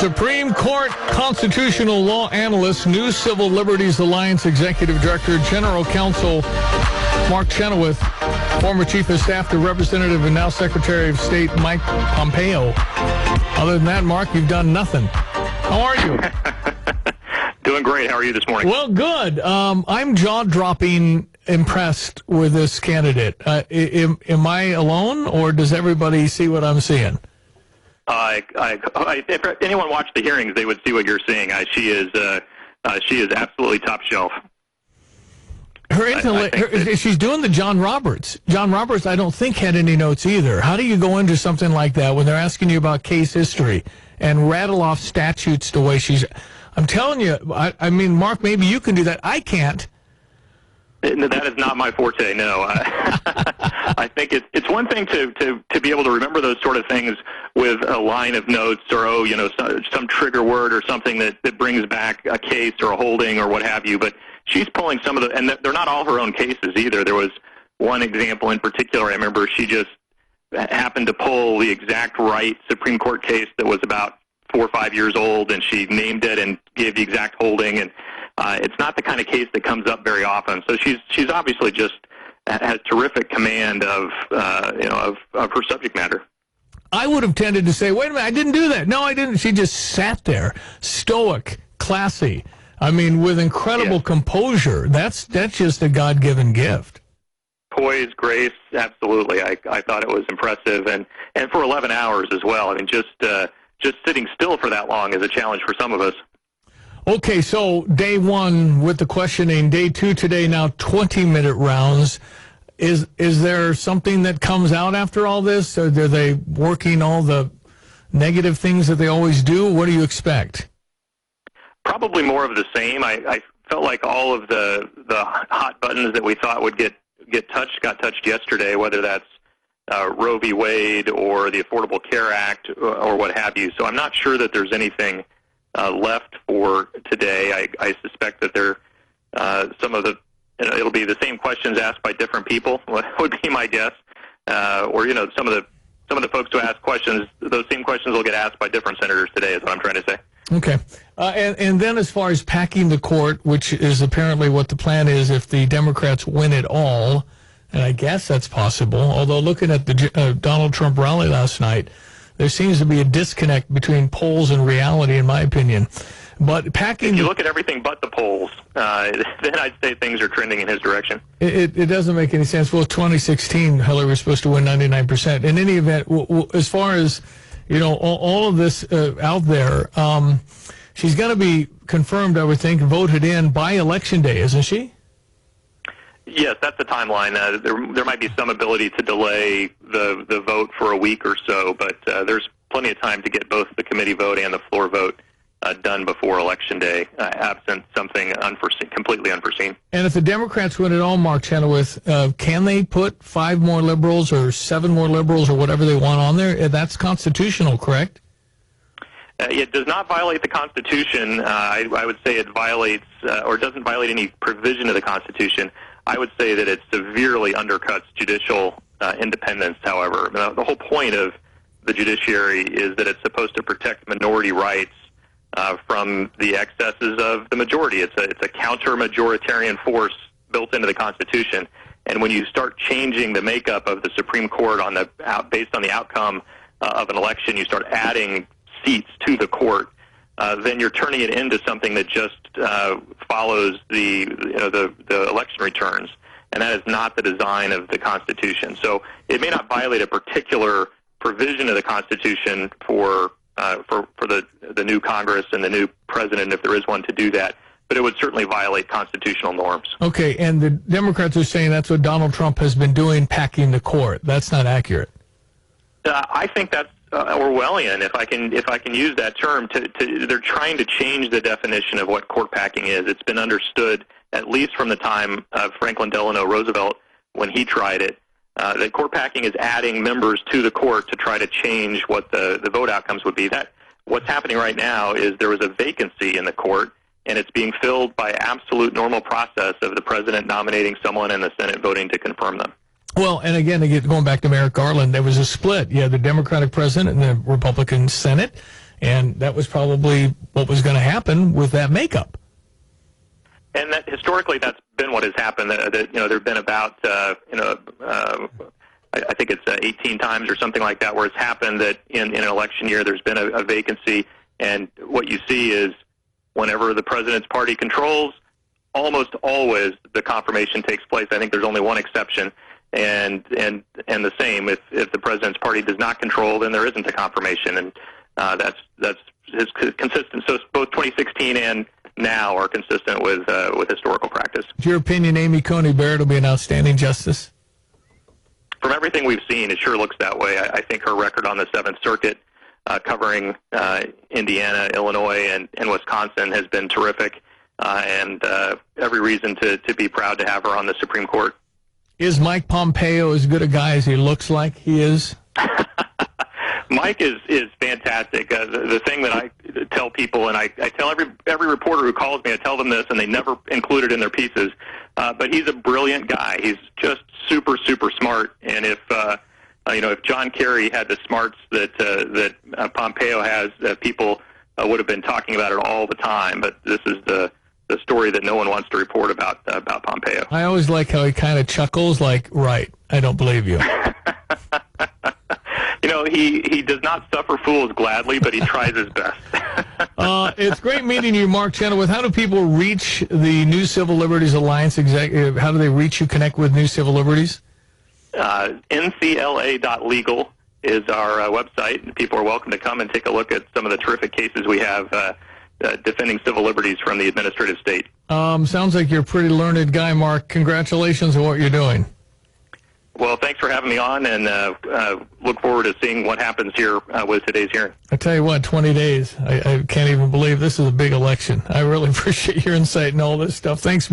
Supreme Court constitutional law analyst, New Civil Liberties Alliance Executive Director, General Counsel Mark Chenoweth, former Chief of Staff to Representative and now Secretary of State Mike Pompeo. Other than that, Mark, you've done nothing. How are you? Doing great. How are you this morning? Well, good. I'm jaw-dropping impressed with this candidate. Am I alone, or does everybody see what I'm seeing? If anyone watched the hearings, they would see what you're seeing. She is absolutely top shelf. Her intellect, she's doing the John Roberts. John Roberts, I don't think, had any notes either. How do you go into something like that when they're asking you about case history and rattle off statutes the way she's... I'm telling you, I mean, Mark, maybe you can do that. I can't. That is not my forte, no. I think it's one thing to be able to remember those sort of things with a line of notes or, some trigger word or something that brings back a case or a holding or what have you. But she's pulling some of the, and they're not all her own cases either. There was one example in particular. I remember she just happened to pull the exact right Supreme Court case that was about 4 or 5 years old, and she named it and gave the exact holding. And it's not the kind of case that comes up very often. So she's obviously just has terrific command of her subject matter. I would have tended to say, wait a minute, I didn't do that. No, I didn't. She just sat there, stoic, classy. I mean, with incredible composure. That's just a God-given gift. Poise, grace, absolutely. I thought it was impressive, and for 11 hours as well. I mean, just sitting still for that long is a challenge for some of us. Okay, so day one with the questioning, day two today, now 20-minute rounds. Is there something that comes out after all this? Are they working all the negative things that they always do? What do you expect? Probably more of the same. I felt like all of the hot buttons that we thought would get touched got touched yesterday, whether that's Roe v. Wade or the Affordable Care Act or what have you. So I'm not sure that there's anything left for today. I suspect that some of the it'll be the same questions asked by different people. Would be my guess, or some of the folks who ask questions, those same questions will get asked by different senators today. Is what I'm trying to say. Okay, and then as far as packing the court, which is apparently what the plan is if the Democrats win it all, and I guess that's possible. Although looking at the Donald Trump rally last night, there seems to be a disconnect between polls and reality, in my opinion. But packing... If you look at everything but the polls, then I'd say things are trending in his direction. It doesn't make any sense. Well, 2016, Hillary was supposed to win 99%. In any event, as far as, all of this out there, she's going to be confirmed, I would think, voted in by Election Day, isn't she? Yes, that's the timeline. There might be some ability to delay the vote for a week or so, but there's plenty of time to get both the committee vote and the floor vote done before Election Day, absent something completely unforeseen. And if the Democrats win it all, Mark Chenoweth, can they put 5 more liberals or 7 more liberals or whatever they want on there? That's constitutional, correct? It does not violate the Constitution. I would say it violates or doesn't violate any provision of the Constitution. I would say that it severely undercuts judicial independence, however. The whole point of the judiciary is that it's supposed to protect minority rights from the excesses of the majority. It's a counter-majoritarian force built into the Constitution. And when you start changing the makeup of the Supreme Court based on the outcome of an election, you start adding seats to the court, then you're turning it into something that just follows the election returns, and that is not the design of the Constitution. So it may not violate a particular provision of the Constitution for the new Congress and the new president, if there is one, to do that, but it would certainly violate constitutional norms. Okay, and the Democrats are saying that's what Donald Trump has been doing, packing the court. That's not accurate. I think that's Orwellian, if I can use that term. They're trying to change the definition of what court packing is. It's been understood, at least from the time of Franklin Delano Roosevelt when he tried it, that court packing is adding members to the court to try to change what the vote outcomes would be. What's happening right now is there was a vacancy in the court, and it's being filled by absolute normal process of the president nominating someone and the Senate voting to confirm them. Well, and again, going back to Merrick Garland, there was a split. You had the Democratic president and the Republican Senate, And that was probably what was going to happen with that makeup. And that historically, that's been what has happened. There have been about I think it's 18 times or something like that where it's happened that in an election year there's been a vacancy, and what you see is whenever the president's party controls, almost always the confirmation takes place. I think there's only one exception, and the same if the president's party does not control, then there isn't a confirmation, and that's consistent. So both 2016 and now are consistent with historical practice. In your opinion, Amy Coney Barrett will be an outstanding justice? From everything we've seen, it sure looks that way. I think her record on the Seventh Circuit, covering Indiana, Illinois, and Wisconsin, has been terrific, and every reason to be proud to have her on the Supreme Court. Is Mike Pompeo as good a guy as he looks like he is? Mike is fantastic. The thing that I tell people, and I tell every reporter who calls me, I tell them this, and they never include it in their pieces, but he's a brilliant guy. He's just super, super smart. And if John Kerry had the smarts that Pompeo has, people would have been talking about it all the time. But this is the story that no one wants to report about Pompeo. I always like how he kind of chuckles, like, right, I don't believe you. He does not suffer fools gladly, but he tries his best. It's great meeting you, Mark Chenoweth. How do people reach the New Civil Liberties Alliance executive? How do they reach you, connect with New Civil Liberties? ncla.legal is our website, and people are welcome to come and take a look at some of the terrific cases we have defending civil liberties from the administrative state. Sounds like you're a pretty learned guy, Mark. Congratulations on what you're doing. Well, thanks for having me on, and look forward to seeing what happens here with today's hearing. I tell you what, 20 days. I can't even believe this is a big election. I really appreciate your insight and all this stuff. Thanks.